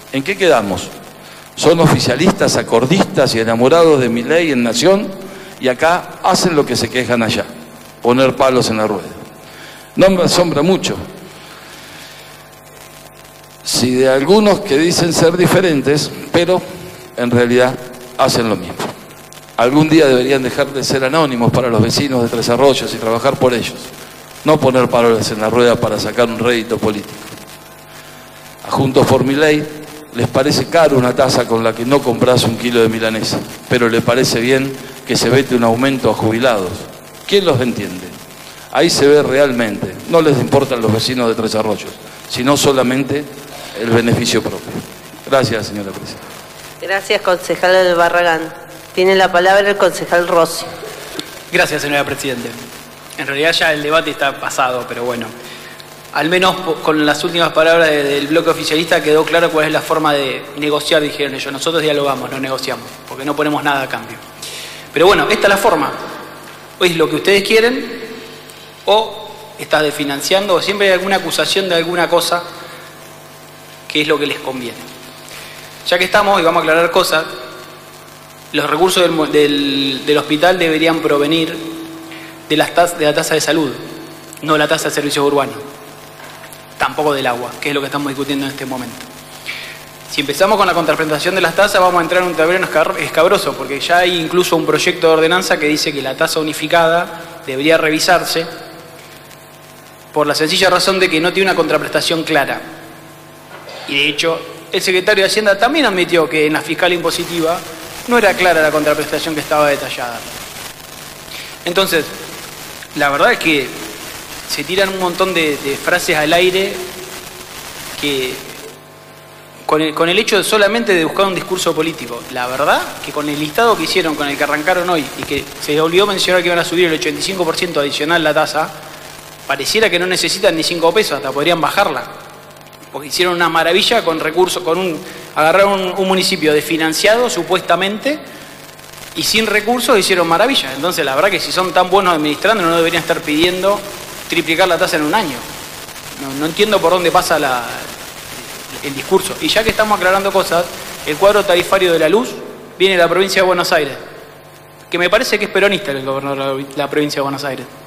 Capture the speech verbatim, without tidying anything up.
¿En qué quedamos? Son oficialistas, acordistas y enamorados de Milei en Nación, y acá hacen lo que se quejan allá, poner palos en la rueda. No me asombra mucho si de algunos que dicen ser diferentes, pero en realidad hacen lo mismo. Algún día deberían dejar de ser anónimos para los vecinos de Tres Arroyos y trabajar por ellos, no poner palos en la rueda para sacar un rédito político. A Juntos por Milei les parece caro una tasa con la que no compras un kilo de milanesa, pero le parece bien que se vete un aumento a jubilados. ¿Quién los entiende? Ahí se ve realmente, no les importan los vecinos de Tres Arroyos, sino solamente el beneficio propio. Gracias, señora presidenta. Gracias, concejal del Barragán. Tiene la palabra el concejal Rossi. Gracias, señora presidenta. En realidad ya el debate está pasado, pero bueno, al menos con las últimas palabras del bloque oficialista quedó claro cuál es la forma de negociar, dijeron ellos. Nosotros dialogamos, no negociamos, porque no ponemos nada a cambio. Pero bueno, esta es la forma. O es lo que ustedes quieren, o estás desfinanciando, o siempre hay alguna acusación de alguna cosa que es lo que les conviene. Ya que estamos, y vamos a aclarar cosas, los recursos del, del, del hospital deberían provenir de, las tas, de la tasa de salud, no de la tasa de servicios urbanos, tampoco del agua, que es lo que estamos discutiendo en este momento. Si empezamos con la contraprestación de las tasas, vamos a entrar en un tablero escabroso, porque ya hay incluso un proyecto de ordenanza que dice que la tasa unificada debería revisarse por la sencilla razón de que no tiene una contraprestación clara. Y de hecho, el secretario de Hacienda también admitió que en la fiscal impositiva no era clara la contraprestación que estaba detallada. Entonces, la verdad es que se tiran un montón de, de frases al aire que con el, con el hecho de solamente de buscar un discurso político. La verdad que con el listado que hicieron, con el que arrancaron hoy, y que se olvidó mencionar que iban a subir el ochenta y cinco por ciento adicional la tasa, pareciera que no necesitan ni cinco pesos, hasta podrían bajarla. Porque hicieron una maravilla con recursos, con un, agarraron un, un municipio desfinanciado supuestamente y sin recursos hicieron maravilla. Entonces la verdad que si son tan buenos administrando no deberían estar pidiendo triplicar la tasa en un año. No, no entiendo por dónde pasa la, el discurso. Y ya que estamos aclarando cosas, el cuadro tarifario de la luz viene de la provincia de Buenos Aires, que me parece que es peronista el gobernador de la provincia de Buenos Aires.